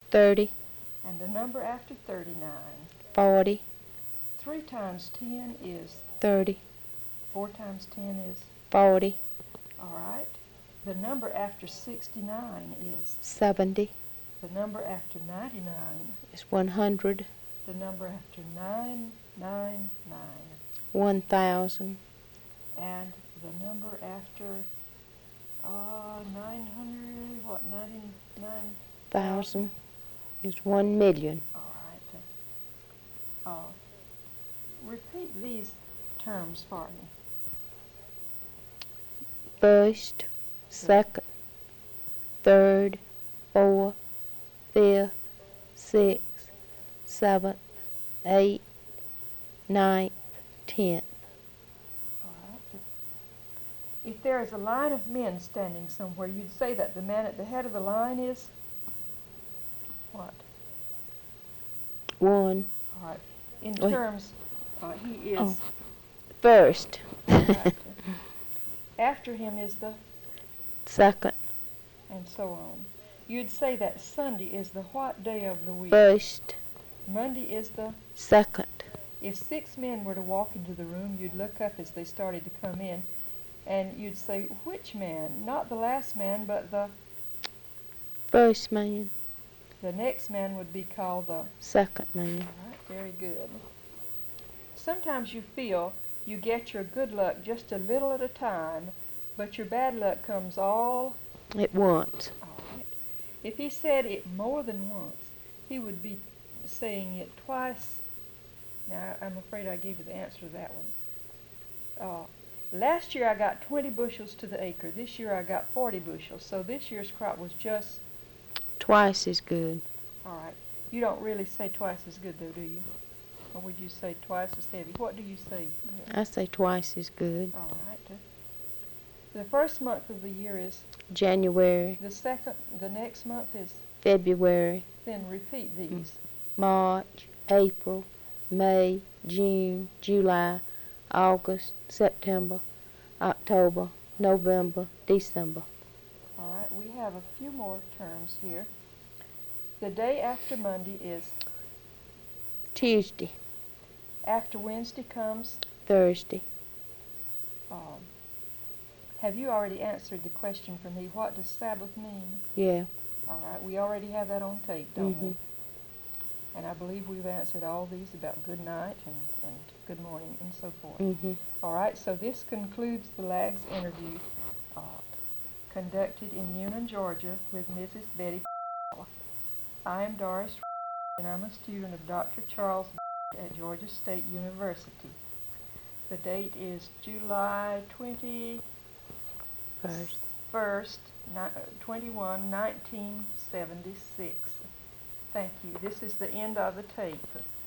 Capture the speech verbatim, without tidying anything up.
thirty. And the number after thirty-nine? forty. three times ten is? thirty. four times ten is? forty. All right. The number after sixty-nine is? seventy. The number after ninety-nine? Is one hundred. The number after nine nine nine? one thousand. And the number after uh, nine hundred, what, ninety-nine? Thousand is one million. All right. Uh, repeat these terms for me. First, second, third, fourth, fifth, sixth, seventh, eighth, ninth, tenth. All right. If there is a line of men standing somewhere, you'd say that the man at the head of the line is what? One. All right. In Wait. terms, uh, he is. Oh. First. Right. After him is the. Second. And so on. You'd say that Sunday is the what day of the week? First. Monday is the. Second. If six men were to walk into the room, you'd look up as they started to come in, and you'd say, which man? Not the last man, but the. First man. The next man would be called the. Second man. All right, very good. Sometimes you feel you get your good luck just a little at a time, but your bad luck comes all At once. All right. If he said it more than once, he would be saying it twice. Now, I'm afraid I gave you the answer to that one. Uh, last year I got twenty bushels to the acre. This year I got forty bushels. So this year's crop was just... Twice as good. All right. You don't really say twice as good, though, do you? Or would you say twice as heavy? What do you say? I say twice as good. All right. The first month of the year is? January. The second, the next month is? February. Then repeat these. March, April, May, June, July, August, September, October, November, December. All right, we have a few more terms here. The day after Monday is? Tuesday. After Wednesday comes? Thursday. Um, have you already answered the question for me, what does Sabbath mean? Yeah. All right, we already have that on tape, don't Mm-hmm. we? And I believe we've answered all these about good night and, and good morning and so forth. Mm-hmm. All right, so this concludes the Lags interview uh, conducted in Newnan, Georgia with Missus Betty. I am Doris and I'm a student of Doctor Charles at Georgia State University. The date is July twenty-first, twenty-one, nineteen seventy-six. Thank you. This is the end of the tape.